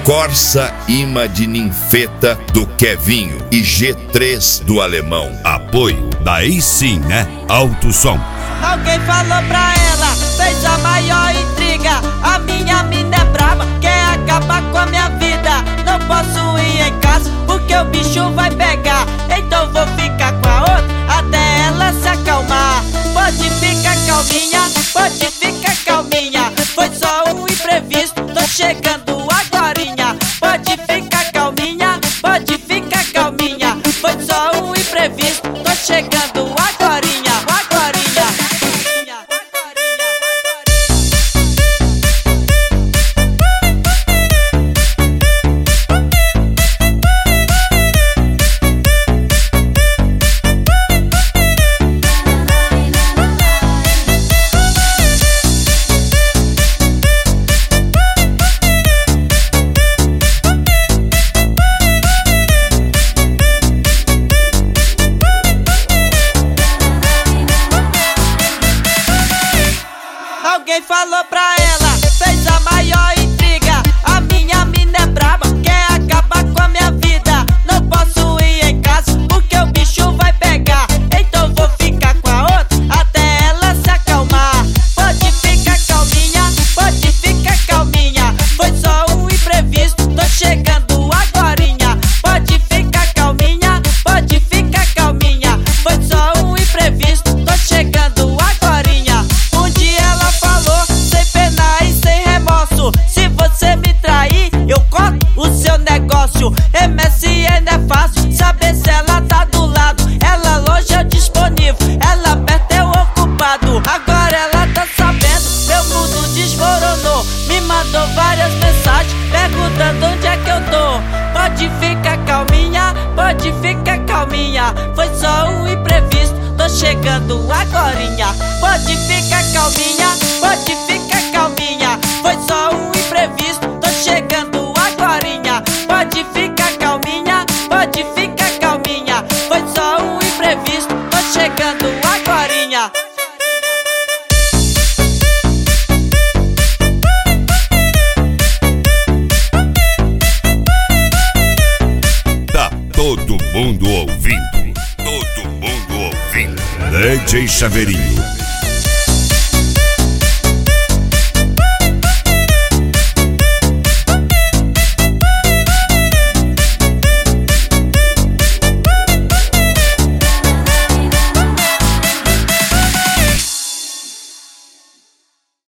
Corsa imã de ninfeta do Kevinho e G3 do Alemão. Apoio, daí sim, né? Alto som. Alguém falou pra ela, fez a maior intriga. A minha mina é brava, quer acabar com a minha vida. Não posso ir em casa porque o bicho vai pegar. Então vou ficar com a outra até ela se acalmar. Pode ficar calminha, pode ficar calminha. Foi só um imprevisto, tô chegando agorinha. Pode ficar calminha, pode ficar calminha. Foi só um imprevisto, tô chegando agorinha, agorinha. Alguém falou pra ela, fez a maior intriga. A minha mina é braba, quer acabar com a minha vida. Não posso ir em casa porque o bicho vai pegar. Então vou ficar com a outra até ela se acalmar. Pode ficar calminha, pode ficar calminha. Foi só um imprevisto, tô chegando agorinha. Pode ficar calminha, pode ficar calminha. Foi só um imprevisto, tô chegando agorinha. Um dia ela falou, sem pena e sem remorso: se você me trair, eu corto o seu negócio. MSN é fácil, saber se ela tá do lado. Ela longe é disponível, ela perto é o ocupado. Agora ela tá sabendo, meu mundo desmoronou. Me mandou várias mensagens perguntando onde é que eu tô. Pode ficar calminha, pode ficar calminha. Foi só um imprevisto, tô chegando agorinha. Pode ficar calminha, pode ficar calminha. Foi só um imprevisto, tô chegando agorinha. Pode ficar calminha, pode ficar calminha. Foi só um imprevisto, tô chegando agorinha. Tá todo mundo ouvindo. Todo mundo ouvindo. DJ Chaveirinho